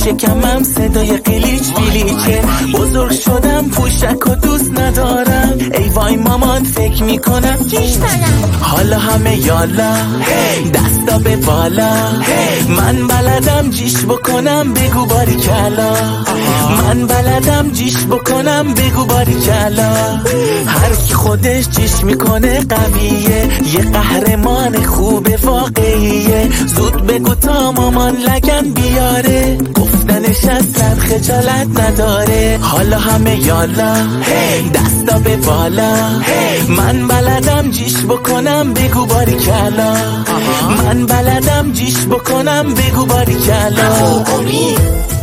شکمم صدای قلیچ بلیچه. بزرگ شدم پوشک و دوست ندارم، ای وای مامان فکر میکنم جیش دارم. حالا همه یالا دستا به بالا، من بلدم جیش بکنم بگو باری کلا، من بلدم جیش بکنم بگو باری کلا. هر کی خودش جیش میکنه قویه، یه قهرمان خوب واقعیه. زود بگو تا مامان لگن بیاره، گفتنش از سر خجالت نداره. حالا همه یالا دستا به بالا، من بلدم جیش بکنم بگو باری کلا، من بلدم جیش بکنم بگو باری کلا.